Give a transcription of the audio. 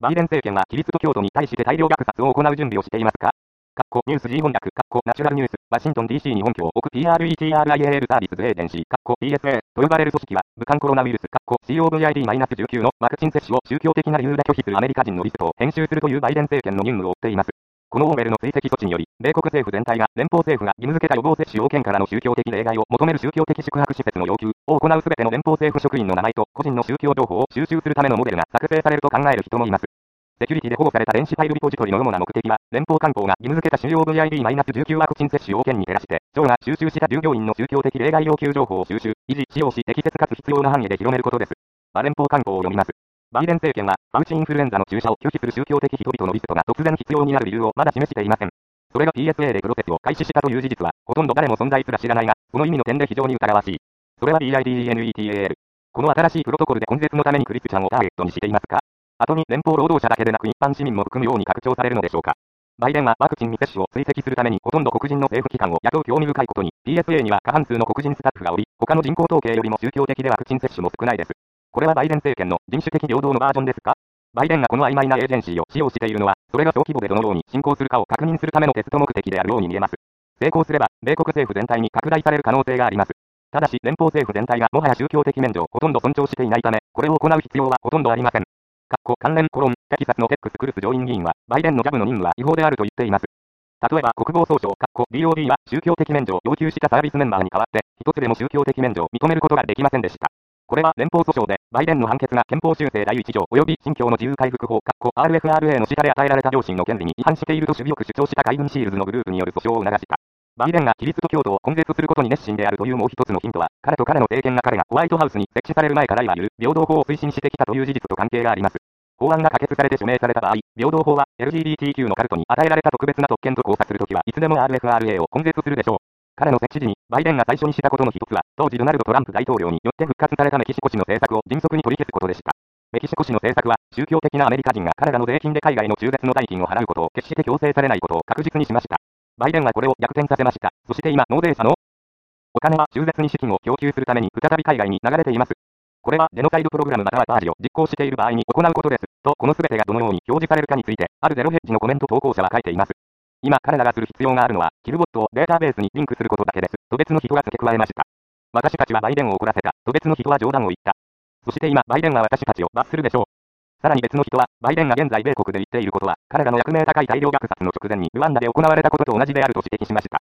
バイデン政権はキリスト教徒に対して大量虐殺を行う準備をしていますか？ニュース G 翻訳、ナチュラルニュース、ワシントン DC に本拠を置く PRETRIAL サービスズエージェンシー、PSA と呼ばれる組織は、武漢コロナウイルス、COVID-19 のワクチン接種を宗教的な理由で拒否するアメリカ人のリストを編集するというバイデン政権の任務を負っています。このオーベルの追跡措置により、米国政府全体が連邦政府が義務付けた予防接種要件からの宗教的例外を求める宗教的宿泊施設の要求を行うすべての連邦政府職員の名前と個人の宗教情報を収集するためのモデルが作成されると考える人もいます。セキュリティで保護された電子ファイルリポジトリの主な目的は、連邦官報が義務付けた主要 VID-19 ワクチン接種要件に照らして、省が収集した従業員の宗教的例外要求情報を収集、維持、使用し適切かつ必要な範囲で広めることです。連邦官報を読みます。バイデン政権は、ファウチインフルエンザの注射を拒否する宗教的人々のリストが突然必要になる理由をまだ示していません。それが PSA でプロセスを開始したという事実は、ほとんど誰も存在すら知らないが、その意味の点で非常に疑わしい。それは BIDENETAL。この新しいプロトコルで根絶のためにクリスチャンをターゲットにしていますか？後に連邦労働者だけでなく一般市民も含むように拡張されるのでしょうか。バイデンはワクチン未接種を追跡するためにほとんど黒人の政府機関を雇う興味深いことに、PSA には過半数の黒人スタッフがおり、他の人口統計よりも宗教的でワクチン接種も少ないです。これはバイデン政権の人種的平等のバージョンですか？バイデンがこの曖昧なエージェンシーを使用しているのは、それが小規模でどのように進行するかを確認するためのテスト目的であるように見えます。成功すれば、米国政府全体に拡大される可能性があります。ただし、連邦政府全体がもはや宗教的免除をほとんど尊重していないため、これを行う必要はほとんどありません。関連テキサスのテックスクルス上院議員は、バイデンのジャブの任務は違法であると言っています。例えば国防総省、DOD は宗教的免除を要求したサービスメンバーに代わって、一つでも宗教的免除を認めることができませんでした。これは連邦訴訟で、バイデンの判決が憲法修正第1条及び信教の自由回復法、RFRA の下で与えられた良心の権利に違反していると主義主張した海軍シールズのグループによる訴訟を促した。バイデンがキリスト教徒を根絶することに熱心であるというもう一つのヒントは、彼と彼の政権が彼がホワイトハウスに設置される前からいわゆる平等法を推進してきたという事実と関係があります。法案が可決されて署名された場合、平等法は LGBTQ のカルトに与えられた特別な特権と交差するときはいつでも RFRA を根絶するでしょう。彼の設置時に、バイデンが最初にしたことの一つは、当時ドナルド・トランプ大統領によって復活されたメキシコ市の政策を迅速に取り消すことでした。メキシコ市の政策は、宗教的なアメリカ人が彼らの税金で海外の中絶の代金を払うことを決して強制されないことを確実にしました。バイデンはこれを逆転させました。そして今、納税者のお金は中絶に資金を供給するために再び海外に流れています。これはジェノサイドプログラムまたはパージを実行している場合に行うことです。と、この全てがどのように表示されるかについて、あるゼロヘッジのコメント投稿者は書いています。今彼らがする必要があるのは、キルボットをデータベースにリンクすることだけです。と別の人が付け加えました。私たちはバイデンを怒らせた。と別の人は冗談を言った。そして今、バイデンは私たちを罰するでしょう。さらに別の人は、バイデンが現在米国で言っていることは、彼らの役名高い大量虐殺の直前にルワンダで行われたことと同じであると指摘しました。